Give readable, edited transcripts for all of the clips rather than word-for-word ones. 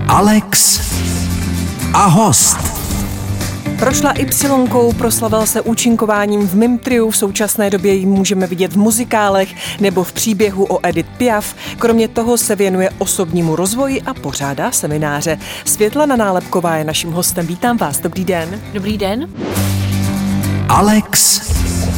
Alex a host. Prošla Y, proslavil se účinkováním v mým triu, v současné době ji můžeme vidět v muzikálech nebo v příběhu o Edith Piaf. Kromě toho se věnuje osobnímu rozvoji a pořádá semináře. Světlana Nálepková je naším hostem. Vítám vás, dobrý den. Dobrý den. Alex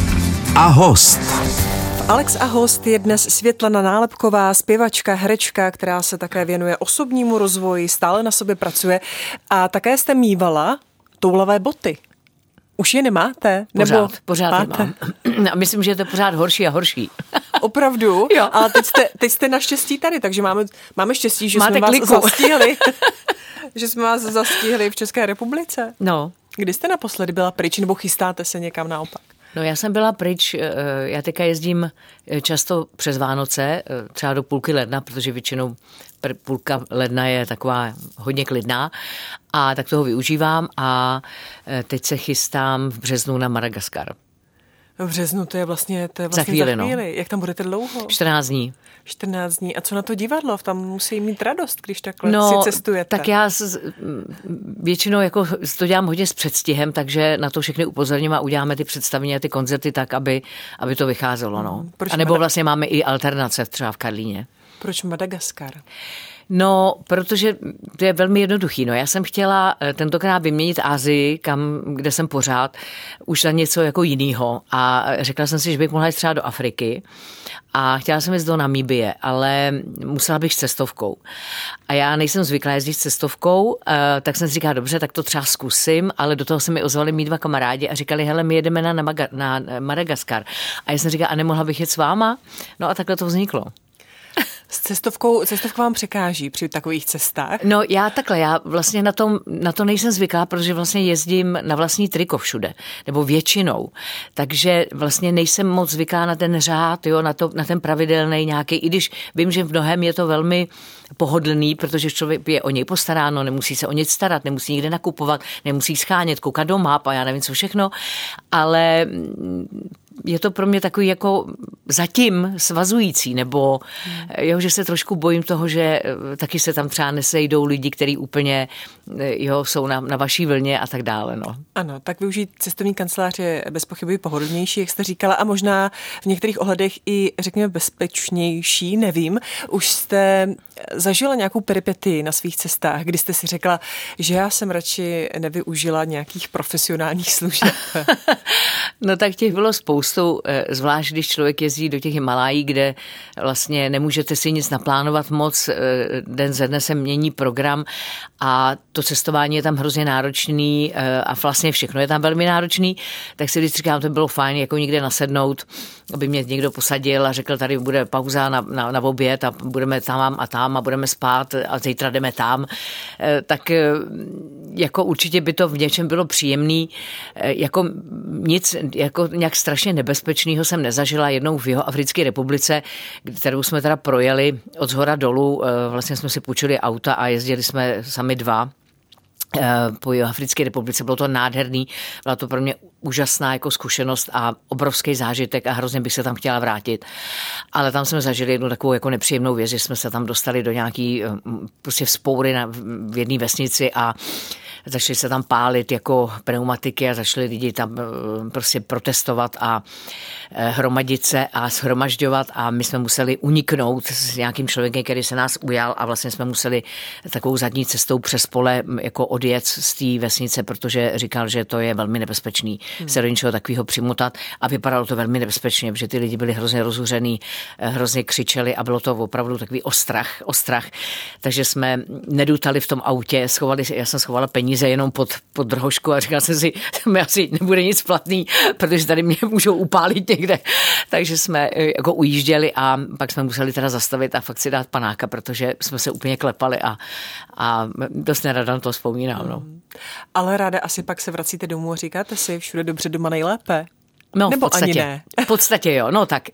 a host. Alex a host je dnes Světlana Nálepková, zpěvačka, herečka, která se také věnuje osobnímu rozvoji, stále na sobě pracuje a také jste mívala toulavé boty. Už je nemáte? Pořád je mám. A myslím, že je to pořád horší a horší. Opravdu? Jo. Ale teď jste naštěstí tady, takže máme štěstí, že Máte jsme vás kliku. zastihli. Že jsme vás zastihli v České republice. No. Kdy jste naposledy byla pryč, nebo chystáte se někam naopak? No já jsem byla pryč, já teďka jezdím často přes Vánoce, třeba do půlky ledna, protože většinou půlka ledna je taková hodně klidná a tak toho využívám a teď se chystám v březnu na Madagaskar. V březnu to je vlastně za chvíli. No. Jak tam budete dlouho? 14 dní. 14 dní. A co na to divadlo? Tam musí mít radost, když takhle si cestujete. Tak já většinou jako to dělám hodně s předstihem, takže na to všechny upozorním a uděláme ty představení a ty koncerty tak, aby to vycházelo. No. A nebo vlastně máme i alternace třeba v Karlíně. Proč Madagaskar? No, protože to je velmi jednoduchý. No, já jsem chtěla tentokrát vyměnit Asii, kde jsem pořád, už za něco jako jinýho. A řekla jsem si, že bych mohla jít třeba do Afriky. A chtěla jsem jít do Namibie, ale musela bych s cestovkou. A já nejsem zvyklá jezdit s cestovkou, tak jsem si říkala, dobře, tak to třeba zkusím, ale do toho se mi ozvali mý dva kamarádi a říkali, hele, my jedeme na Madagaskar. A já jsem říkala, a nemohla bych jet s váma? No a takhle to vzniklo. S cestovka vám překáží při takových cestách? No já vlastně na to nejsem zvyklá, protože vlastně jezdím na vlastní triko všude, nebo většinou. Takže vlastně nejsem moc zvyklá na ten řád, jo, na ten pravidelný nějaký, i když vím, že v mnohem je to velmi pohodlný, protože člověk je o něj postaráno, nemusí se o nic starat, nemusí nikde nakupovat, nemusí schánět, koukat do map a já nevím co všechno, ale je to pro mě takový jako zatím svazující, nebo že se trošku bojím toho, že taky se tam třeba nesejdou lidi, kteří úplně jsou na vaší vlně a tak dále. No. Ano, tak využít cestovní kancelář je bez pochyby pohodlnější, jak jste říkala, a možná v některých ohledech i, řekněme, bezpečnější, nevím. Už jste zažila nějakou peripetii na svých cestách, kdy jste si řekla, že já jsem radši nevyužila nějakých profesionálních služeb? No tak těch bylo spoustu, zvlášť když člověk jezdí do těch Himalájí, kde vlastně nemůžete si nic naplánovat moc, den ze dne se mění program a to cestování je tam hrozně náročný a vlastně všechno je tam velmi náročný, tak si vždycky říkám, to bylo fajn jako někde nasednout, aby mě někdo posadil a řekl, tady bude pauza na oběd a budeme tam a budeme spát a zítra jdeme tam, tak jako určitě by to v něčem bylo příjemný, jako nic jako nějak strašně nebezpečného jsem nezažila jednou v Jihoafrické republice, kterou jsme teda projeli od zhora dolů, vlastně jsme si půjčili auta a jezdili jsme sami dva po Jihoafrické republice. Bylo to nádherný, byla to pro mě úžasná jako zkušenost a obrovský zážitek a hrozně bych se tam chtěla vrátit. Ale tam jsme zažili jednu takovou jako nepříjemnou věc, že jsme se tam dostali do nějaký prostě vzpoury v jedné vesnici a začali se tam pálit jako pneumatiky a začali lidi tam prostě protestovat a hromadit se a shromažďovat a my jsme museli uniknout s nějakým člověkem, který se nás ujal a vlastně jsme museli takovou zadní cestou přes pole jako odjet z té vesnice, protože říkal, že to je velmi nebezpečný se do něčeho takového přimutat a vypadalo to velmi nebezpečně, protože ty lidi byli hrozně rozuřený, hrozně křičeli a bylo to opravdu takový ostrach. Takže jsme nedutali v tom autě, já jsem schovala peníze jenom pod drhožku a říkala jsem si, že asi nebude nic platný, protože tady mě můžou upálit někde. Takže jsme jako ujížděli a pak jsme museli teda zastavit a fakt si dát panáka, protože jsme se úplně klepali a dost nerada na to vzpomínám. No. Ale ráda asi pak se vracíte domů a říkáte si všude dobře, doma nejlépe? No, nebo v podstatě, ani ne? V podstatě jo, no tak.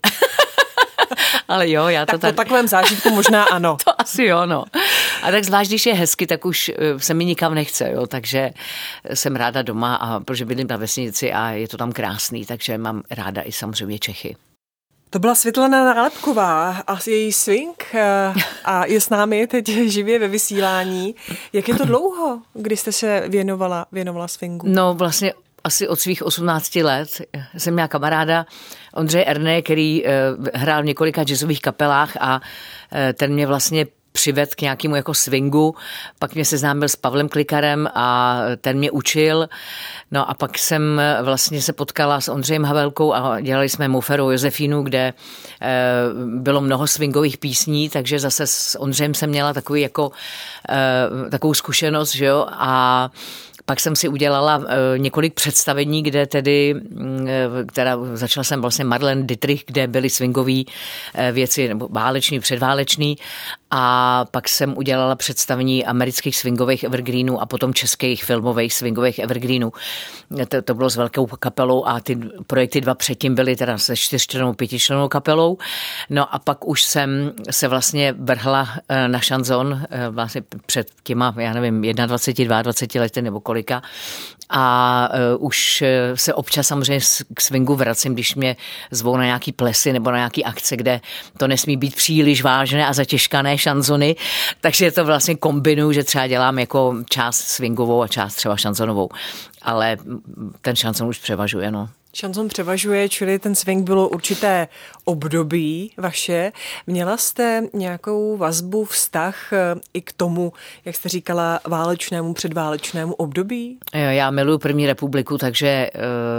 Ale jo, já to tak po takovém zážitku možná ano. To asi jo, no. A tak zvlášť, když je hezky, tak už se mi nikam nechce, jo, takže jsem ráda doma, a protože bydlím na vesnici a je to tam krásný, takže mám ráda i samozřejmě Čechy. To byla Světlana Nálepková a její swing a je s námi teď živě ve vysílání. Jak je to dlouho, kdy jste se věnovala swingu? No vlastně asi od svých 18 let jsem měla kamaráda Ondřeje Erné, který hrál v několika jazzových kapelách a ten mě vlastně přived k nějakému jako swingu, pak mě seznámil s Pavlem Klikarem a ten mě učil. No a pak jsem vlastně se potkala s Ondřejem Havelkou a dělali jsme Mouferou Josefínu, kde bylo mnoho swingových písní, takže zase s Ondřejem jsem měla takovou zkušenost, že jo, a pak jsem si udělala několik představení, kde tedy, začala jsem vlastně Marlene Dietrich, kde byly swingové věci, nebo váleční, předváleční, a pak jsem udělala představení amerických swingových evergreenů a potom českých filmových swingových evergreenů. To bylo s velkou kapelou a ty projekty dva předtím byly teda se 4člennou, 5člennou kapelou. No a pak už jsem se vlastně vrhla na šanzon vlastně před těma, já nevím, 21, 22 lety nebo kolika. A už se občas samozřejmě k swingu vracím, když mě zvou na nějaký plesy nebo na nějaký akce, kde to nesmí být příliš vážné a zatěžkané šanzony, takže to vlastně kombinuju, že třeba dělám jako část swingovou a část třeba šanzonovou, ale ten šanzon už převažuje, no. Šanzon převažuje, čili ten swing bylo určité období vaše. Měla jste nějakou vazbu, vztah i k tomu, jak jste říkala, válečnému, předválečnému období? Já miluji první republiku, takže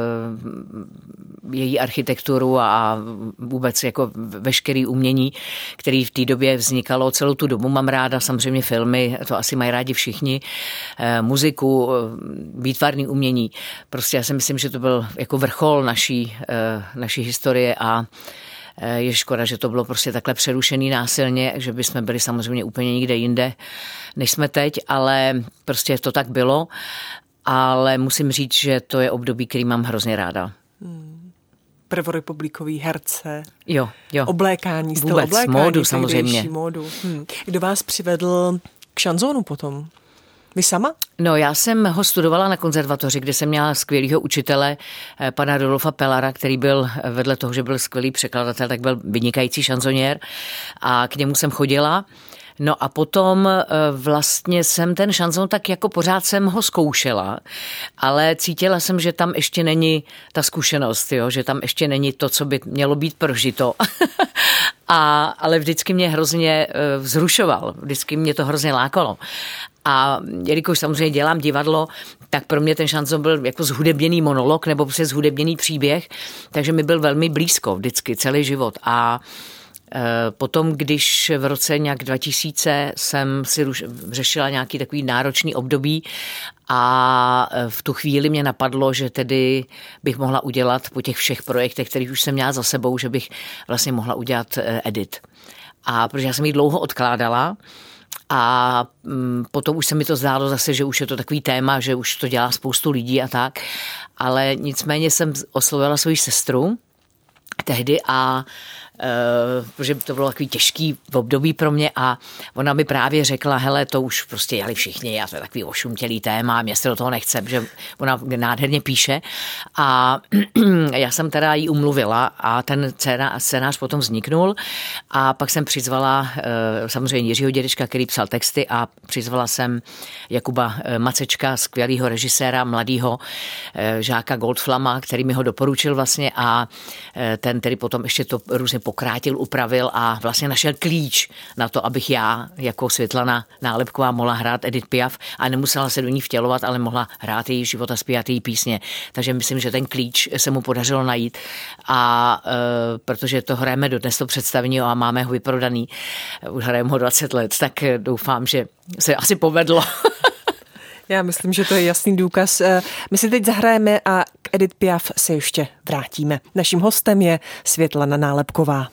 její architekturu a vůbec jako veškerý umění, který v té době vznikalo, celou tu dobu mám ráda, samozřejmě filmy, to asi mají rádi všichni, muziku, výtvarný umění. Prostě já si myslím, že to byl jako vrchol naší historie a je škoda, že to bylo prostě takhle přerušený násilně, že bychom byli samozřejmě úplně někde jinde, než jsme teď, ale prostě to tak bylo. Ale musím říct, že to je období, který mám hrozně ráda. Prvorepublikový herce, jo. oblékání, styl vůbec, oblékání, módu samozřejmě. Módu. Kdo vás přivedl k šanzónu potom? Vy sama? No, já jsem ho studovala na konzervatoři, kde jsem měla skvělýho učitele, pana Rudolfa Pellara, který byl vedle toho, že byl skvělý překladatel, tak byl vynikající šanzoněr a k němu jsem chodila. No a potom vlastně jsem ten šanzon tak jako pořád jsem ho zkoušela, ale cítila jsem, že tam ještě není ta zkušenost, jo? Že tam ještě není to, co by mělo být prožito. Ale vždycky mě hrozně vzrušoval, vždycky mě to hrozně lákalo. A jelikož samozřejmě dělám divadlo, tak pro mě ten šanzon byl jako zhudebněný monolog nebo prostě zhudebněný příběh, takže mi byl velmi blízko vždycky celý život. A potom, když v roce nějak 2000 jsem si řešila nějaký takový náročný období a v tu chvíli mě napadlo, že tedy bych mohla udělat po těch všech projektech, kterých už jsem měla za sebou, že bych vlastně mohla udělat edit. A protože já jsem ji dlouho odkládala, a potom už se mi to zdálo zase, že už je to takový téma, že už to dělá spoustu lidí a tak. Ale nicméně jsem oslovila svou sestru tehdy a protože to bylo takový těžký období pro mě a ona mi právě řekla, hele, to už prostě jeli všichni a to je takový ošumtělý téma, mě se do toho nechce, že ona nádherně píše a já jsem teda jí umluvila a ten scénář potom vzniknul a pak jsem přizvala samozřejmě Jiřího Dědečka, který psal texty a přizvala jsem Jakuba Macečka, skvělýho režiséra, mladýho žáka Goldflama, který mi ho doporučil vlastně a ten tedy potom ještě to různě pokrátil, upravil a vlastně našel klíč na to, abych já jako Světlana Nálepková mohla hrát Edith Piaf a nemusela se do ní vtělovat, ale mohla hrát její život a zpívat její písně. Takže myslím, že ten klíč se mu podařilo najít a protože to hrajeme dodnes to představení a máme ho vyprodaný, už hrajeme ho 20 let, tak doufám, že se asi povedlo. Já myslím, že to je jasný důkaz. My si teď zahrajeme a k Edith Piaf se ještě vrátíme. Naším hostem je Světlana Nálepková.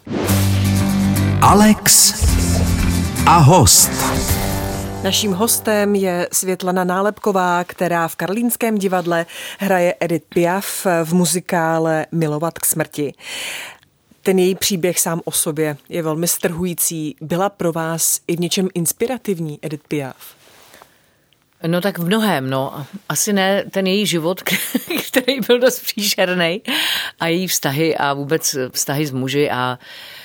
Alex a host. Naším hostem je Světlana Nálepková, která v Karlínském divadle hraje Edith Piaf v muzikále Milovat k smrti. Ten její příběh sám o sobě je velmi strhující. Byla pro vás i v něčem inspirativní Edith Piaf? No tak v mnohém, no. Asi ne ten její život, který byl dost příšerný, a její vztahy a vůbec vztahy s muži a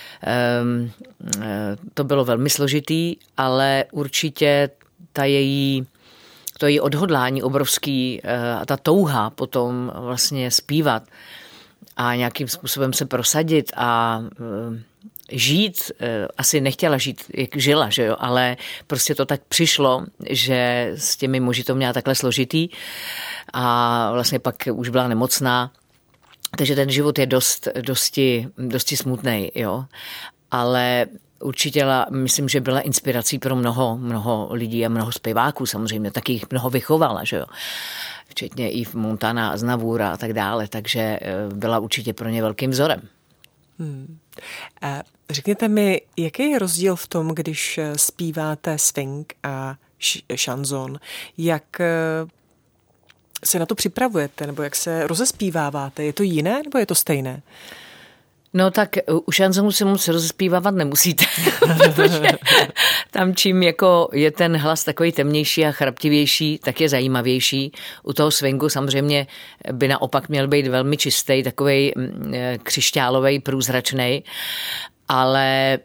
to bylo velmi složitý, ale určitě to její odhodlání obrovský a ta touha potom vlastně zpívat a nějakým způsobem se prosadit a žít, asi nechtěla žít, jak žila, že jo, ale prostě to tak přišlo, že s těmi muži to měla takhle složitý a vlastně pak už byla nemocná, takže ten život je dosti smutnej, jo, ale určitě myslím, že byla inspirací pro mnoho lidí a mnoho zpěváků samozřejmě, taky jich mnoho vychovala, že jo, včetně Yves Montana, Aznavoura a tak dále, takže byla určitě pro ně velkým vzorem. Řekněte mi, jaký je rozdíl v tom, když zpíváte swing a šanzon? Jak se na to připravujete, nebo jak se rozespíváváte? Je to jiné, nebo je to stejné? No tak u šanzonu se moc rozespívávat nemusíte, protože tam čím jako je ten hlas takový temnější a chraptivější, tak je zajímavější. U toho swingu samozřejmě by naopak měl být velmi čistý, takovej křišťálovej, průzračnej, ale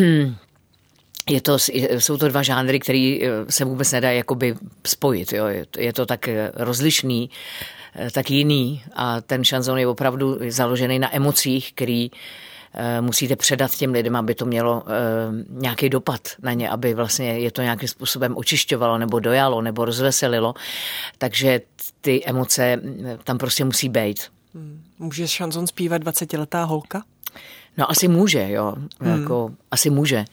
jsou to dva žánry, které se vůbec nedá jakoby spojit. Jo. Je to tak rozlišný, tak jiný a ten šanzon je opravdu založený na emocích, který musíte předat těm lidem, aby to mělo nějaký dopad na ně, aby vlastně je to nějakým způsobem očišťovalo nebo dojalo nebo rozveselilo. Takže ty emoce tam prostě musí být. Může šanzon zpívat 20letá holka? No asi může, jo. Jako, asi může.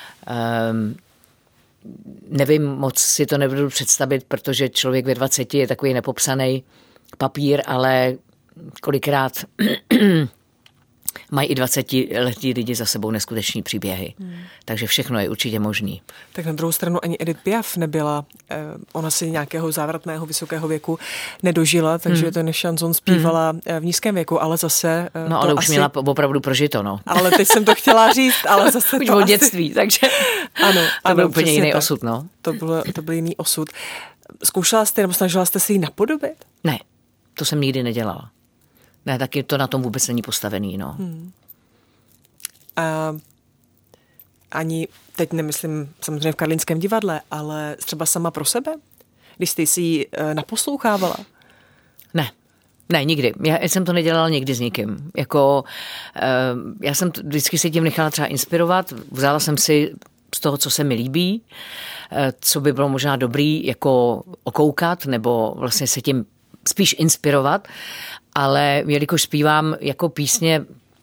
Nevím, moc si to nebudu představit, protože člověk ve 20 je takový nepopsaný papír, ale kolikrát mají i 20letí lidi za sebou neskuteční příběhy. Takže všechno je určitě možný. Tak na druhou stranu ani Edith Piaf nebyla, ona si nějakého závratného vysokého věku nedožila, takže ten šanzon zpívala v nízkém věku, ale zase... No ale už asi měla opravdu prožito, no. Ale teď jsem to chtěla říct, ale zase už od dětství, takže ano, to byl úplně jiný osud, no. To byl jiný osud. Zkoušela jste nebo snažila jste si ji napodobit? Ne, to jsem nikdy nedělala. Ne, taky to na tom vůbec není postavený, no. A ani, teď nemyslím samozřejmě v Karlínském divadle, ale třeba sama pro sebe? Když jste si ji naposlouchávala? Ne, nikdy. Já jsem to nedělala nikdy s nikým. Jako, já jsem vždycky se tím nechala třeba inspirovat. Vzala jsem si z toho, co se mi líbí, co by bylo možná dobrý jako okoukat, nebo vlastně se tím spíš inspirovat, ale jelikož zpívám jako písně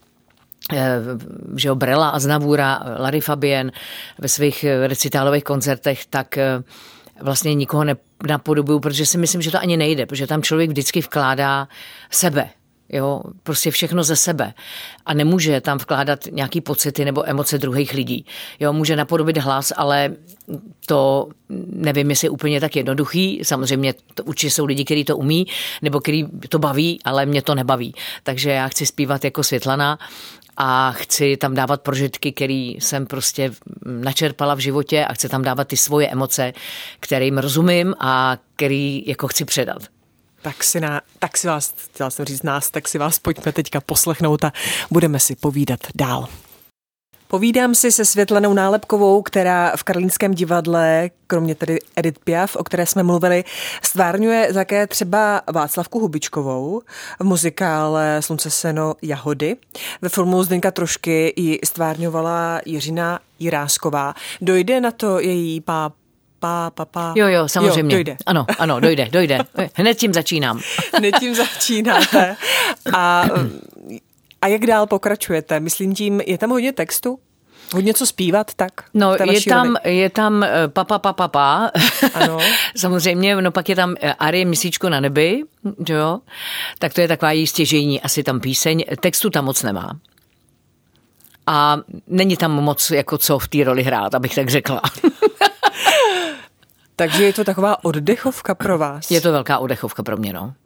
že Brela, Aznavoura, Larry Fabienne ve svých recitálových koncertech, tak vlastně nikoho nenapodobuju, protože si myslím, že to ani nejde, protože tam člověk vždycky vkládá sebe. Jo, prostě všechno ze sebe. A nemůže tam vkládat nějaký pocity nebo emoce druhých lidí. Jo, může napodobit hlas, ale to nevím, jestli je úplně tak jednoduchý. Samozřejmě to určitě jsou lidi, kteří to umí, nebo kteří to baví, ale mě to nebaví. Takže já chci zpívat jako Světlana a chci tam dávat prožitky, které jsem prostě načerpala v životě a chci tam dávat ty svoje emoce, kterým rozumím a který jako chci předat. Tak si vás, chtěla jsem říct nás, tak si vás pojďme teďka poslechnout a budeme si povídat dál. Povídám si se Světlanou Nálepkovou, která v Karlínském divadle, kromě tedy Edith Piaf, o které jsme mluvili, stvárňuje také třeba Václavku Hubičkovou v muzikále Slunce, seno, jahody. Ve filmu Zdeňka Trošky ji stvárňovala Jiřina Jirásková. Dojde na to její Jo, samozřejmě. Jo, dojde. Ano, dojde. Hned tím začínám. Hned tím začínáte. A jak dál pokračujete? Myslím tím, je tam hodně textu? Hodně co zpívat, tak? No, je tam pa. Ano. Samozřejmě, no pak je tam arie Měsíčko na nebi, jo? Tak to je taková jí stěžejní asi tam píseň. Textu tam moc nemá. A není tam moc jako co v té roli hrát, abych tak řekla. Takže je to taková oddechovka pro vás? Je to velká oddechovka pro mě, no.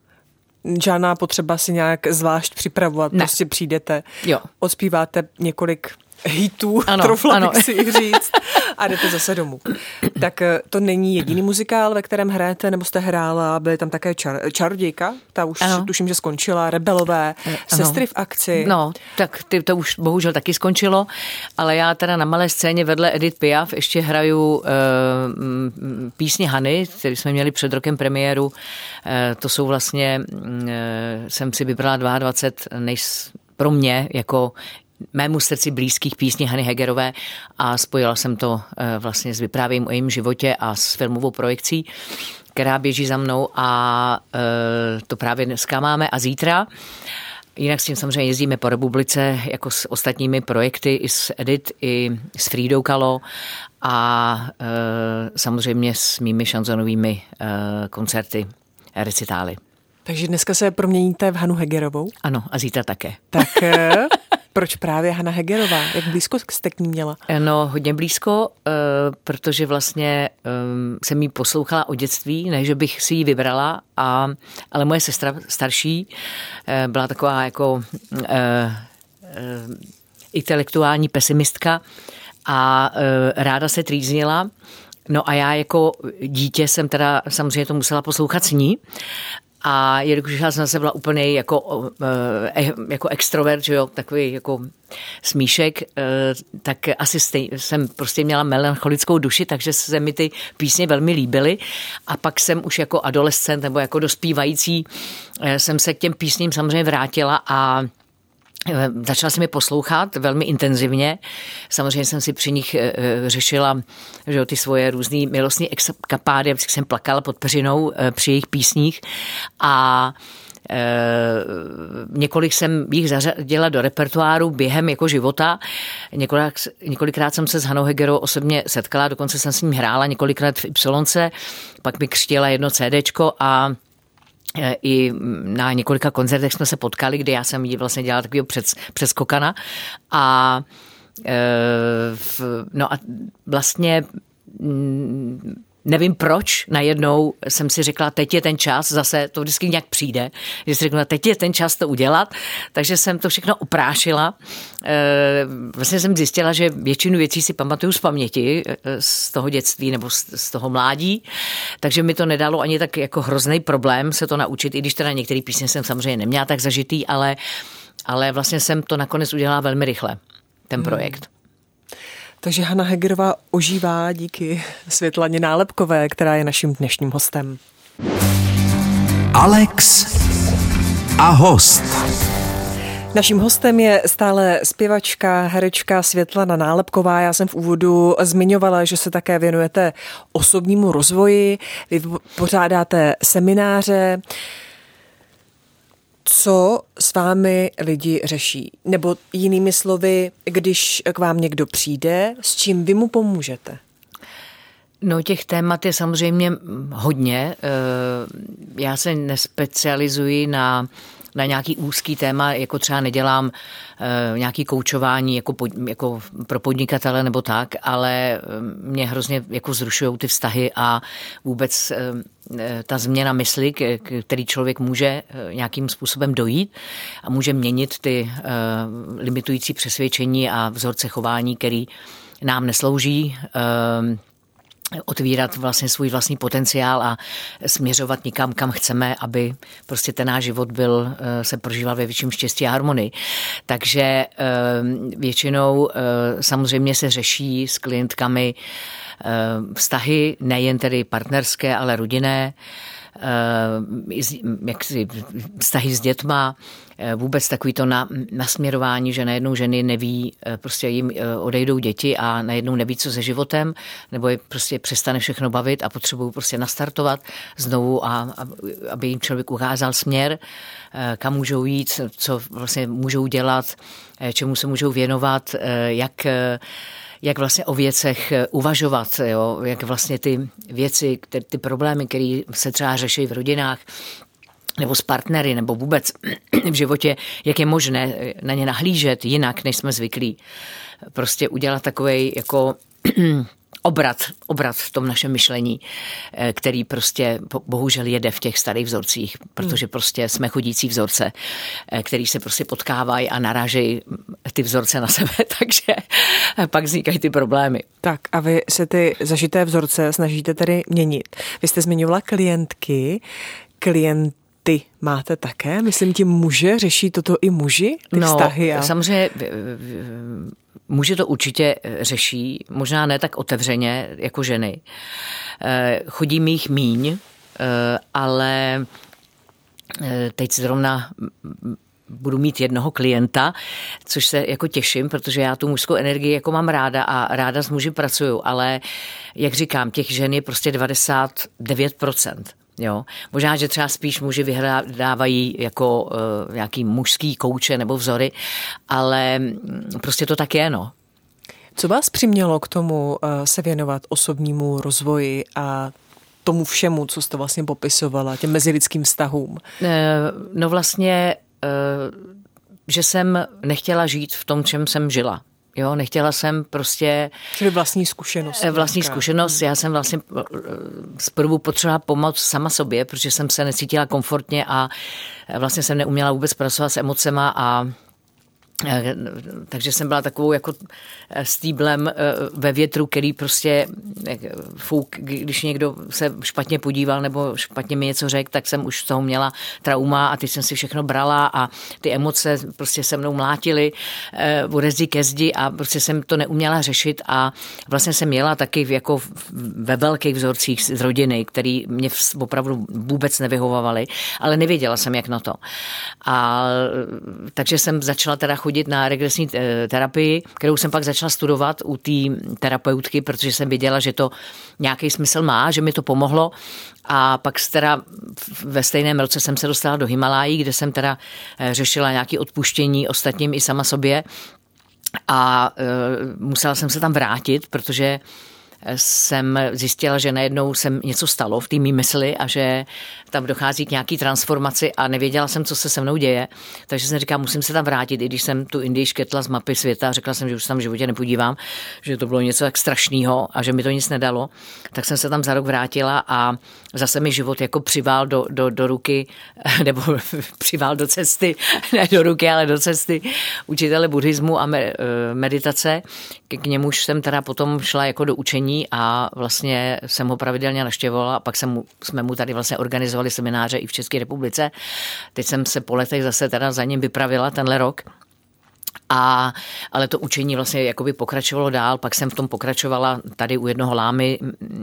Žádná potřeba si nějak zvlášť připravovat, ne. Prostě přijdete, jo. odspíváte několik hitů, troufla bych si říct, a jdete zase domů. Tak to není jediný muzikál, ve kterém hrajete, nebo jste hrála, byly tam také Čarodějka, ta už tuším, že skončila, Rebelové, Sestry v akci. No, tak to už bohužel taky skončilo, ale já teda na malé scéně vedle Edith Piaf ještě hraju písně Hany, který jsme měli před rokem premiéru. To jsou vlastně, jsem si vybrala 22 pro mě jako mému srdci blízkých písní Hany Hegerové a spojila jsem to vlastně s vyprávěním o jejím životě a s filmovou projekcí, která běží za mnou a to právě dneska máme a zítra. Jinak s tím samozřejmě jezdíme po republice jako s ostatními projekty, i s Edith, i s Frídou Kahlo a samozřejmě s mými šanzonovými koncerty, recitály. Takže dneska se proměníte v Hanu Hegerovou? Ano, a zítra také. Tak proč právě Hana Hegerová? Jak blízko jste k ní měla? No, hodně blízko, protože vlastně jsem jí poslouchala od dětství, ne, že bych si ji vybrala, ale moje sestra starší byla taková jako intelektuální pesimistka a ráda se trýznila. No a já jako dítě jsem teda samozřejmě to musela poslouchat s ní. A jelikož já jsem zase byla úplně jako extrovert, že jo, takový jako smíšek, tak asi jsem prostě měla melancholickou duši, takže se mi ty písně velmi líbily. A pak jsem už jako adolescent nebo jako dospívající jsem se k těm písním samozřejmě vrátila a začala jsem je poslouchat velmi intenzivně. Samozřejmě jsem si při nich řešila, že ty svoje různý milostní eskapády, protože jsem plakala pod peřinou při jejich písních a několik jsem jich zařadila do repertoáru během jako života. Několikrát jsem se s Hanou Hegerovou osobně setkala, dokonce jsem s ním hrála několikrát v Ypsilonce, pak mi křtila jedno CDčko a i na několika koncertech jsme se potkali, kdy já jsem jí vlastně dělala takového přeskokana a no a vlastně nevím proč, najednou jsem si řekla, teď je ten čas, zase to vždycky nějak přijde, že si řekla, teď je ten čas to udělat, takže jsem to všechno oprášila. Vlastně jsem zjistila, že většinu věcí si pamatuju z paměti, z toho dětství nebo z toho mládí, takže mi to nedalo ani tak jako hrozný problém se to naučit, i když teda některé písně jsem samozřejmě neměla tak zažitý, ale vlastně jsem to nakonec udělala velmi rychle, ten projekt. Takže Hana Hegerová ožívá díky Světlaně Nálepkové, která je naším dnešním hostem. Alex a host. Naším hostem je stále zpěvačka, herečka Světlana Nálepková. Já jsem v úvodu zmiňovala, že se také věnujete osobnímu rozvoji, vy pořádáte semináře. Co s vámi lidi řeší? Nebo jinými slovy, když k vám někdo přijde, s čím vy mu pomůžete? No těch témat je samozřejmě hodně. Já se nespecializuji na nějaký úzký téma, jako třeba nedělám nějaký koučování jako pro podnikatele nebo tak, ale mě hrozně jako zrušujou ty vztahy a vůbec ta změna mysli, který člověk může nějakým způsobem dojít a může měnit ty limitující přesvědčení a vzorce chování, který nám neslouží, otvírat vlastně svůj vlastní potenciál a směřovat někam, kam chceme, aby prostě ten náš život se prožíval ve větším štěstí a harmonii. Takže většinou samozřejmě se řeší s klientkami vztahy, nejen tedy partnerské, ale rodinné, vztahy s dětma, vůbec takový to nasměrování, že najednou ženy neví, prostě jim odejdou děti a najednou neví, co se životem, nebo je prostě přestane všechno bavit a potřebují prostě nastartovat znovu a aby jim člověk ukázal směr, kam můžou jít, co vlastně můžou dělat, čemu se můžou věnovat, jak vlastně o věcech uvažovat, jo? Jak vlastně ty věci, ty problémy, které se třeba řeší v rodinách, nebo s partnery, nebo vůbec v životě, jak je možné na ně nahlížet jinak, než jsme zvyklí. Prostě udělat takovej jako obrat v tom našem myšlení, který prostě bohužel jede v těch starých vzorcích, protože prostě jsme chodící vzorce, který se prostě potkávají a narážejí ty vzorce na sebe, takže pak vznikají ty problémy. Tak a vy se ty zažité vzorce snažíte tedy měnit. Vy jste zmiňovala klienty máte také? Myslím tím muže, řeší toto i muži? Ty vztahy? Samozřejmě muži to určitě řeší, možná ne tak otevřeně jako ženy. Chodí mi jich míň, ale teď zrovna budu mít jednoho klienta, což se jako těším, protože já tu mužskou energii jako mám ráda a ráda s muži pracuju, ale jak říkám, těch žen je prostě 99%. Jo. Možná, že třeba spíš muži vyhledávají jako nějaký mužský kouče nebo vzory, ale prostě to tak je, no. Co vás přimělo k tomu se věnovat osobnímu rozvoji a tomu všemu, co jste vlastně popisovala, těm mezilidským vztahům? No vlastně, že jsem nechtěla žít v tom, čem jsem žila. Jo, nechtěla jsem prostě... Čili vlastní zkušenost. Vlastní zkušenost. Já jsem vlastně zprvu potřebovala pomoct sama sobě, protože jsem se necítila komfortně a vlastně jsem neuměla vůbec pracovat s emocema a takže jsem byla takovou jako stýblem ve větru, který prostě když někdo se špatně podíval nebo špatně mi něco řekl, tak jsem už z toho měla trauma a teď jsem si všechno brala a ty emoce prostě se mnou mlátily ode zdi ke zdi a prostě jsem to neuměla řešit a vlastně jsem měla taky jako ve velkých vzorcích z rodiny, který mě opravdu vůbec nevyhovovaly, ale nevěděla jsem, jak na to. A takže jsem začala teda chodit na regresní terapii, kterou jsem pak začala studovat u té terapeutky, protože jsem věděla, že to nějaký smysl má, že mi to pomohlo. A pak teda ve stejném roce jsem se dostala do Himalájí, kde jsem teda řešila nějaké odpuštění ostatním i sama sobě. A musela jsem se tam vrátit, protože jsem zjistila, že najednou jsem něco stalo v té mý mysli a že tam dochází k nějaký transformaci a nevěděla jsem, co se se mnou děje. Takže jsem říkala, musím se tam vrátit, i když jsem tu Indii škrtla z mapy světa, řekla jsem, že už tam v životě nepodívám, že to bylo něco tak strašného a že mi to nic nedalo. Tak jsem se tam za rok vrátila a zase mi život jako přivál do ruky, nebo přivál do cesty, ne do ruky, ale do cesty učitele buddhismu a meditace. K němuž jsem teda potom šla jako do učení a vlastně jsem ho pravidelně navštěvovala a pak jsme mu tady vlastně organizovali semináře i v České republice. Teď jsem se po letech zase teda za ním vypravila tenhle rok. Ale to učení vlastně jakoby pokračovalo dál, pak jsem v tom pokračovala tady u jednoho lámy,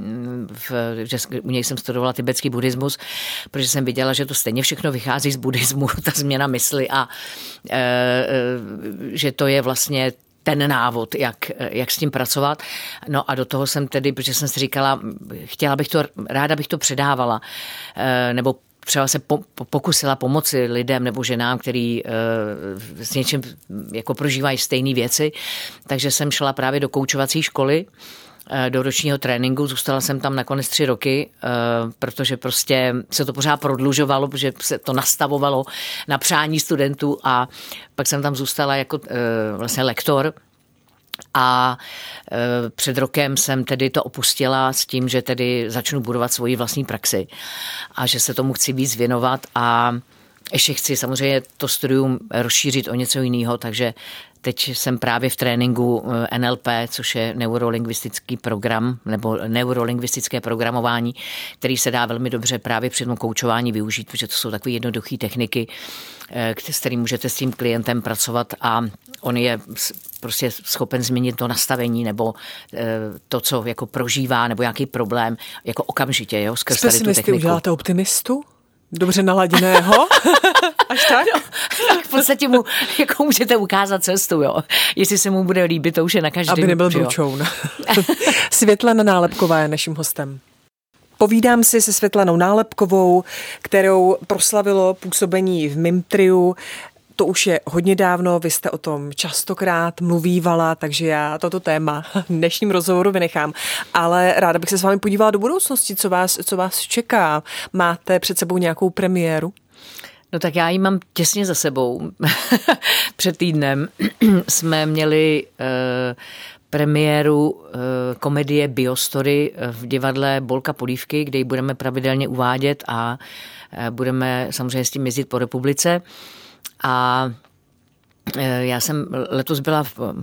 u něj jsem studovala tibetský buddhismus, protože jsem viděla, že to stejně všechno vychází z buddhismu, ta změna mysli a že to je vlastně ten návod, jak s tím pracovat. No a do toho jsem tedy, protože jsem si říkala, ráda bych to předávala, nebo třeba se pokusila pomoci lidem nebo ženám, který s něčím jako prožívají stejné věci. Takže jsem šla právě do koučovací školy, do ročního tréninku. Zůstala jsem tam nakonec 3 roky, protože prostě se to pořád prodlužovalo, protože se to nastavovalo na přání studentů a pak jsem tam zůstala jako vlastně lektor. A před rokem jsem tedy to opustila s tím, že tedy začnu budovat svoji vlastní praxi a že se tomu chci víc věnovat a ještě chci samozřejmě to studium rozšířit o něco jiného, takže teď jsem právě v tréninku NLP, což je neurolingvistický program nebo neurolingvistické programování, který se dá velmi dobře právě při tom koučování využít, protože to jsou takové jednoduché techniky, s kterým můžete s tím klientem pracovat a on je prostě schopen změnit to nastavení nebo to, co jako prožívá nebo nějaký problém, jako okamžitě, jo, skrz tady tu techniku. Uděláte optimistu? Dobře naladěného? Až tak? No, tak v podstatě mu jako můžete ukázat cestu, jo. Jestli se mu bude líbit, to už je na každém. Aby nebyl bručoun. Světlana Nálepková je naším hostem. Povídám si se Světlanou Nálepkovou, kterou proslavilo působení v Mimtriu. To už je hodně dávno, vy jste o tom častokrát mluvívala, takže já toto téma v dnešním rozhovoru vynechám. Ale ráda bych se s vámi podívala do budoucnosti, co vás čeká. Máte před sebou nějakou premiéru? No tak já ji mám těsně za sebou. Před týdnem jsme měli premiéru komedie Biostory v divadle Bolka Polívky, kde ji budeme pravidelně uvádět a budeme samozřejmě s tím jezdit po republice. A já jsem letos byla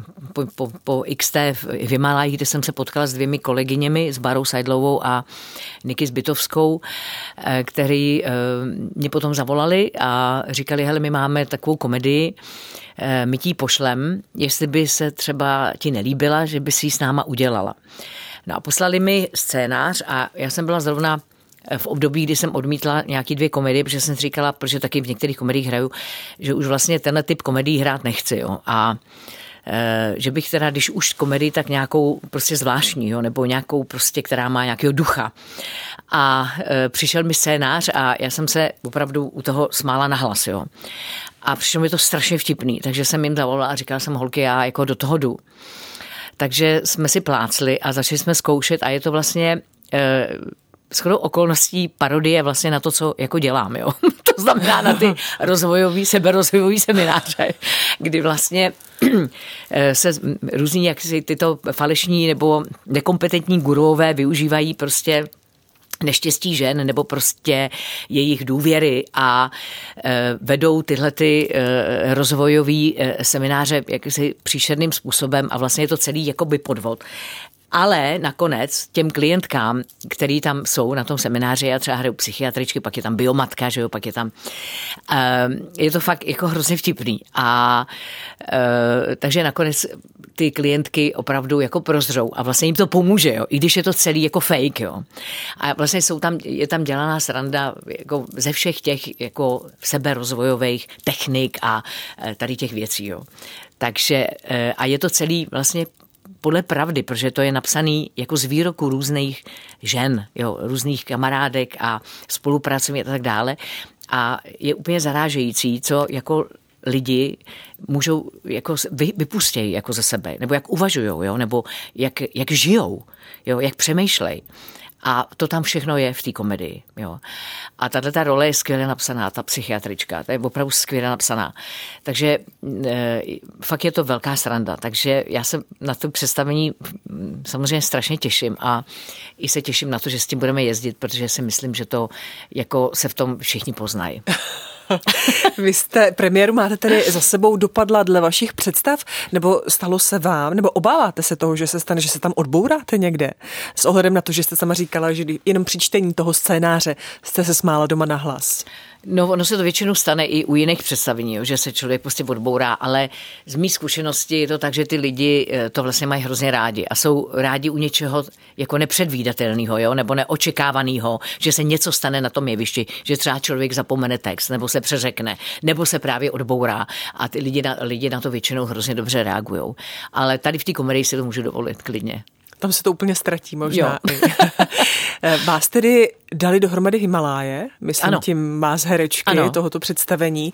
po XT v Himalajích, kde jsem se potkala s 2 kolegyněmi, s Bárou Seidlovou a Niky Zbytovskou, který mě potom zavolali a říkali, hele, my máme takovou komedii, my ti ji pošlem, jestli by se třeba ti nelíbila, že by si ji s náma udělala. No a poslali mi scénář a já jsem byla zrovna v období, kdy jsem odmítla nějaký 2 komedie, protože jsem říkala, protože taky v některých komediích hraju, že už vlastně tenhle typ komedií hrát nechci. Jo. A že bych teda, když už komedii, tak nějakou prostě zvláštní, jo, nebo nějakou prostě, která má nějakého ducha. A přišel mi scénář a já jsem se opravdu u toho smála nahlas. Jo. A přišlo mi to strašně vtipný, takže jsem jim zavolala a říkala jsem, holky, já jako do toho jdu. Takže jsme si plácli a začali jsme zkoušet a je to vlastně shodou okolností parodie vlastně na to, co jako dělám. Jo? To znamená na ty seberozvojový semináře, kdy vlastně se různí jaksi tyto falešní nebo nekompetentní guruové využívají prostě neštěstí žen nebo prostě jejich důvěry a vedou tyhle ty rozvojový semináře jakýsi příšerným způsobem a vlastně je to celý jakoby podvod. Ale nakonec těm klientkám, který tam jsou na tom semináři, já třeba hraju psychiatričky, pak je tam biomatka, že jo, pak je tam, je to fakt jako hrozně vtipný. A takže nakonec ty klientky opravdu jako prozřou a vlastně jim to pomůže, jo, i když je to celý jako fake, jo. A vlastně je tam dělaná sranda jako ze všech těch jako seberozvojových technik a tady těch věcí, jo. Takže a je to celý vlastně podle pravdy, protože to je napsaný jako z výroku různých žen, jo, různých kamarádek a spolupracovníků a tak dále. A je úplně zarážející, co jako lidi můžou jako vypustějí jako ze sebe, nebo jak uvažujou, jo, nebo jak žijou, jo, jak přemýšlej. A to tam všechno je v té komedii. Jo. A tato role je skvěle napsaná, ta psychiatrička, to je opravdu skvěle napsaná. Takže fakt je to velká sranda. Takže já se na to představení samozřejmě strašně těším a i se těším na to, že s tím budeme jezdit, protože si myslím, že to jako se v tom všichni poznají. Vy jste premiéru máte tedy za sebou, dopadla dle vašich představ, nebo stalo se vám, nebo obáváte se toho, že se stane, že se tam odbouráte někde? S ohledem na to, že jste sama říkala, že jenom při čtení toho scénáře jste se smála doma nahlas. No, ono se to většinou stane i u jiných představení, že se člověk prostě odbourá, ale z mý zkušenosti je to tak, že ty lidi to vlastně mají hrozně rádi a jsou rádi u něčeho jako nepředvídatelného, jo, nebo neočekávaného, že se něco stane na tom jevišti, že třeba člověk zapomene text, nebo se přeřekne, nebo se právě odbourá a ty lidi na to většinou hrozně dobře reagujou. Ale tady v té komedii si to můžu dovolit klidně. Tam se to úplně ztratí možná. Vás tedy dali dohromady Himaláje, myslím ano. Tím vás herečky ano. Tohoto představení.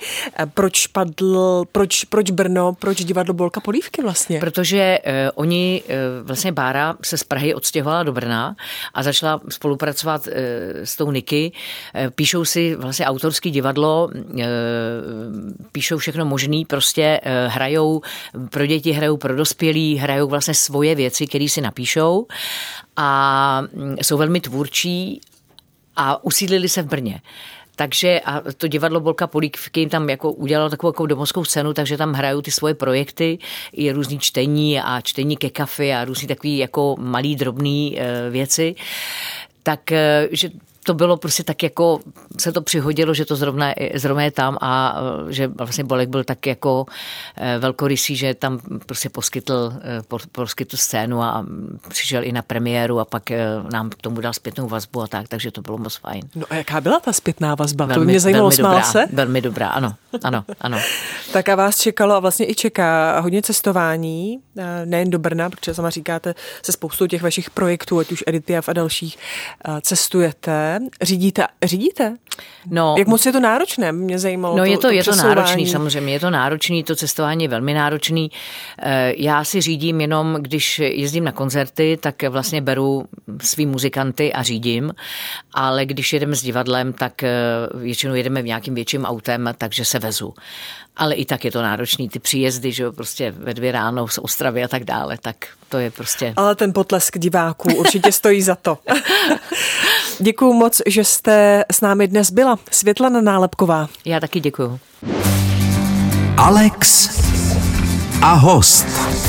Proč Brno, proč divadlo Bolka Polívky vlastně? Protože oni, vlastně Bára se z Prahy odstěhovala do Brna a začala spolupracovat s tou Niky. Píšou si vlastně autorský divadlo, píšou všechno možný, prostě hrajou pro děti, hrajou pro dospělí, hrajou vlastně svoje věci, které si napíšou a jsou velmi tvůrčí a usídlili se v Brně. Takže a to divadlo Bolka Polívky jim tam jako udělalo takovou jako domovskou scénu, takže tam hrajou ty svoje projekty, i různý čtení a čtení ke kafi a různý takový jako malý drobný věci. Takže to bylo prostě tak jako, se to přihodilo, že to zrovna je tam a že vlastně Bolek byl tak jako velkorysý, že tam prostě poskytl scénu a přišel i na premiéru a pak nám k tomu dal zpětnou vazbu a tak, takže to bylo moc fajn. No a jaká byla ta zpětná vazba? To by mě zajímalo, smál se? Velmi dobrá, ano. Tak a vás čekalo a vlastně i čeká hodně cestování, nejen do Brna, protože sama říkáte se spoustou těch vašich projektů, ať už Edith Piaf a dalších, cestujete. Řídíte? No, jak moc je to náročné? Mě zajímalo. No je to náročný, samozřejmě, je to náročný, to cestování je velmi náročný. Já si řídím jenom, když jezdím na koncerty, tak vlastně beru svý muzikanty a řídím, ale když jedeme s divadlem, tak většinou jedeme v nějakým větším autem, takže se vezu. Ale i tak je to náročný, ty příjezdy, že jo, prostě ve 2 ráno z Ostravy a tak dále, tak to je prostě... Ale ten potlesk diváků určitě stojí za to. Děkuju moc, že jste s námi dnes byla. Světlana Nálepková. Já taky děkuju. Alex a host.